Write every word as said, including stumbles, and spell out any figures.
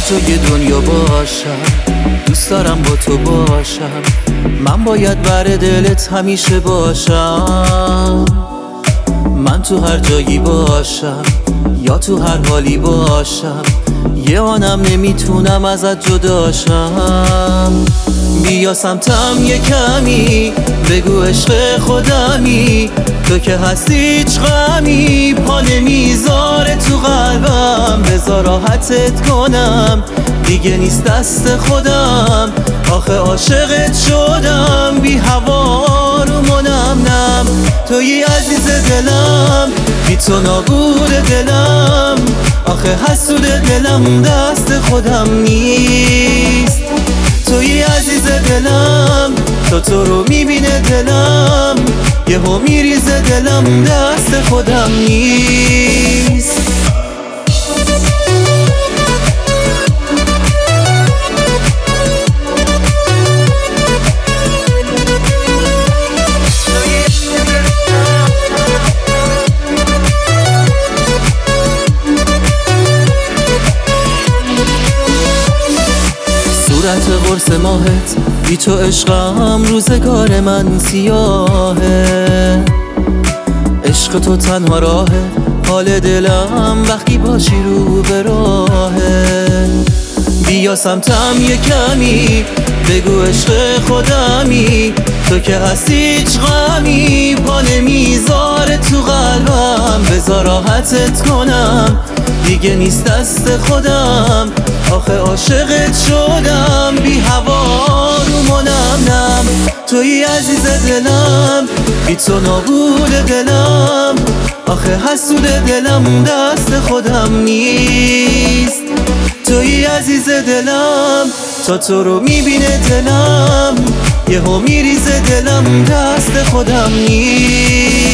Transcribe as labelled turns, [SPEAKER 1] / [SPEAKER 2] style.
[SPEAKER 1] توی دنیا باشم، دوست دارم با تو باشم. من باید بر دلت همیشه باشم. من تو هر جایی باشم یا تو هر حالی باشم، یه آنم نمیتونم ازت جداشم. بیا سمتم یه کمی، بگو عشق خودمی، تو که هستی هیچ غمی پا نمیذاره تو قلبم. بذار راحتت کنم، دیگه نیست دست خودم. آخه عاشقت شدم، بی هوا رو منم نم. توی عزیز دلم، بی تو نابود دلم. آخه حسود دلم دست خودم نیست. توی عزیز دلم، تو تو رو میبینه دلم. یهو میریزه دلم دست خودم نیست. صورت قرص ماهت، بی تو عشقم روزگار من سیاهه. عشق تو تنها راهه، حال دلم وقتی باشی رو به راهه. بیا سمتم یه کمی، بگو عشق خودمی، تو که هستی هیچ غمی پا نمیذاره تو قلبم. بذار راحتت کنم، دیگه نیست دست خودم. آخه عاشقت شدم، بی هوا رو منم نم. توی عزیز دلم، بی تو نابود دلم. آخه حسود دلم دست خودم نیست. توی عزیز دلم، تا تو رو میبینه دلم. یهو میریزه دلم دست خودم نیست.